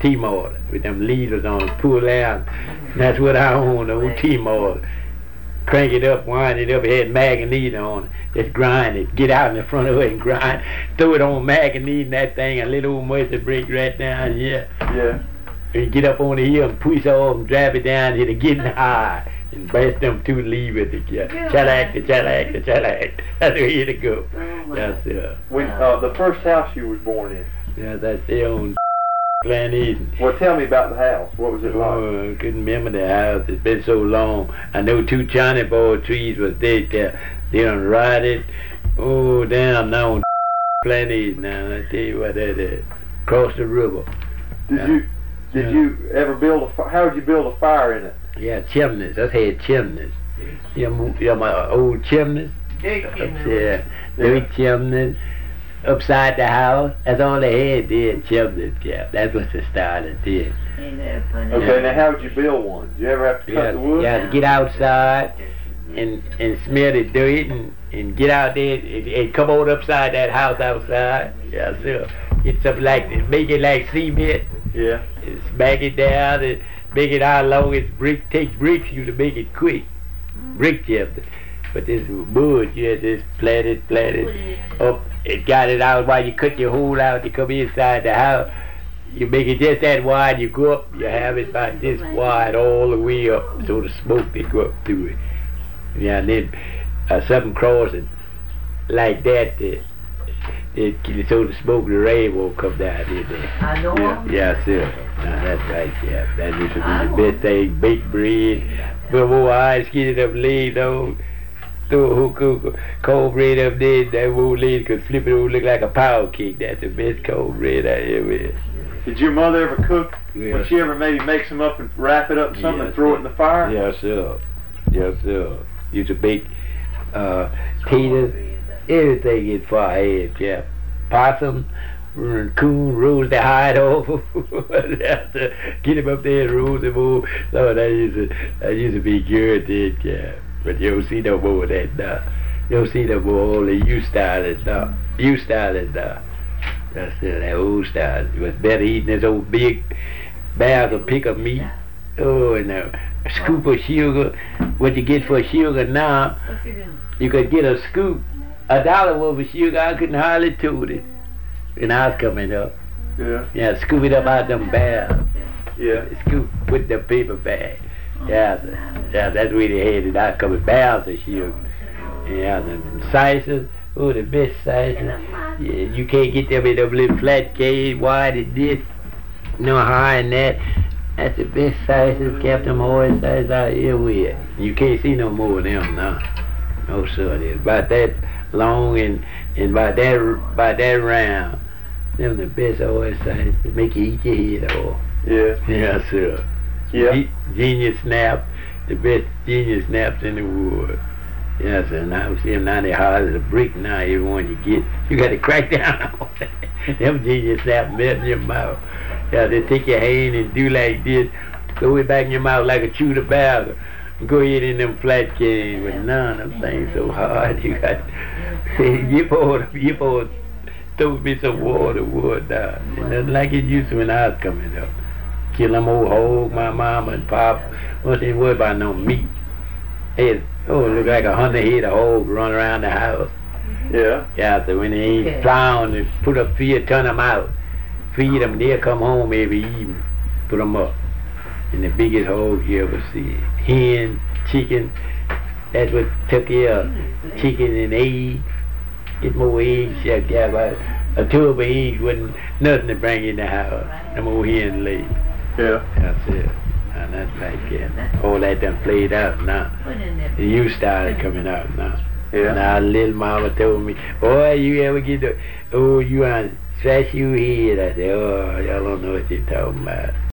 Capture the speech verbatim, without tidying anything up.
T-motor with them leaders on it, pull out. That's what I own, the old T-motor. Crank it up, wind it up, it had manganese on it. Just grind it, get out in the front of it and grind. Throw it on manganese and that thing, a little old musty break right down here. Yeah. And get up on the hill and push off and drive it down here to getting high. And burst them two levers together. Chalack, the chalack, the chalack. That's the way to go. That's it. When, uh, the first house you was born in. Yeah, that's the old Glen Eden. Well, tell me about the house. What was it like? Oh, I couldn't remember the house. It's been so long. I know two Johnny Boy trees was dead there. They done rotted. Oh, down now on Glen Eden. Now, I tell you what that is. Across the river. Did yeah. you did yeah. you ever build a fire? How did you build a fire in it? Yeah, chimneys. I had chimneys. You know, you know my old chimneys? Yeah, big chimneys. Upside the house. That's all they had did, chimneys. Yeah, that's what they started did. Okay, now how would you build one? Did you ever have to cut Yeah, the wood? yeah, get outside and and smear the dirt and, and get out there and, and come on upside that house outside. Yeah, so get something like this, make it like cement. Yeah. And smack it down and make it how long it's brick takes bricks you to make it quick. Brick chimney. But this wood, you had this planted, planted up and got it out while you cut your hole out to come inside the house. You make it just that wide, you go up, you have it about this wide all the way up so the smoke they go up through it. Yeah, and then uh, something crossing like that, that, that so the smoke the rain won't come down in there. I know. Yeah, yeah, sir. No, that's right, yeah. That used to be the best thing, baked bread. But more eyes get it up laid on. Throw a hook, hook, cold bread up there, that old lady could flip it over, look like a pound cake. That's the best cold bread I ever had. Did your mother ever cook? Yeah. Would she ever maybe make some up and wrap it up in something Yes, and throw it in the fire? Yes, sir. Yes, sir. Used to bake uh, taters, everything in fire head, yeah. Possum, raccoon, roast the hide off. Get him up there and roast him over. So that used to, that used to be good, then, yeah. But you don't see no more of that now. You don't see no more all the U style and now. U style and now. That's still that old style. It was better eating this old big bags of pick of meat. Oh, and a scoop of sugar. What you get for sugar now, you could get a scoop, a dollar worth of sugar. I couldn't hardly tote it when I was coming up. Yeah. Yeah, scoop it up out them bags. Yeah. Scoop, put the paper bag. Yeah, yeah, that's where they had it. I come with barrels of sugar. Yeah, the slices, oh, the best slices. Yeah, you can't get them in them little flat cage, wide as this, no higher than that. That's the best slices, kept them always slices out here with. You can't see no more of them now. No, sir, they're about that long and, and about that, about that round. Them the best always slices, make you eat your head off. Yeah. Yeah, sir. Yeah. Ge- genius snap, the best genius snaps in the world. Yes, and I was seeing now they hard as a brick now, every one you get. You got to crack down on that. Them genius snaps melt in your mouth. Yeah, they take your hand and do like this, throw it back in your mouth like a chew tobacco. Go ahead in them flat cans, but none of them things so hard. You got you pour you pour throw me some water, water down. And nothing like it used to when I was coming up. Kill them old hogs, my mama and pop. Wasn't even worried about no meat. Hey, oh, it looked like a hundred head of hogs run around the house. Yeah. Yeah, so when they ain't plowing, they put up feed, turn them out. Feed them, they'll come home every evening, put them up. And the biggest hogs you ever see. Hen, chicken, that's what took care of. Chicken and eggs. Get more eggs, yeah, yeah, about a tub of eggs wasn't nothing to bring in the house. Them old hen laid. Yeah. That's it. And that's like that. All that done played out now. The you started coming out now. Yeah. Now little mama told me, boy, you ever get the, oh, you on scratch your head. I said, oh, y'all don't know what you're talking about.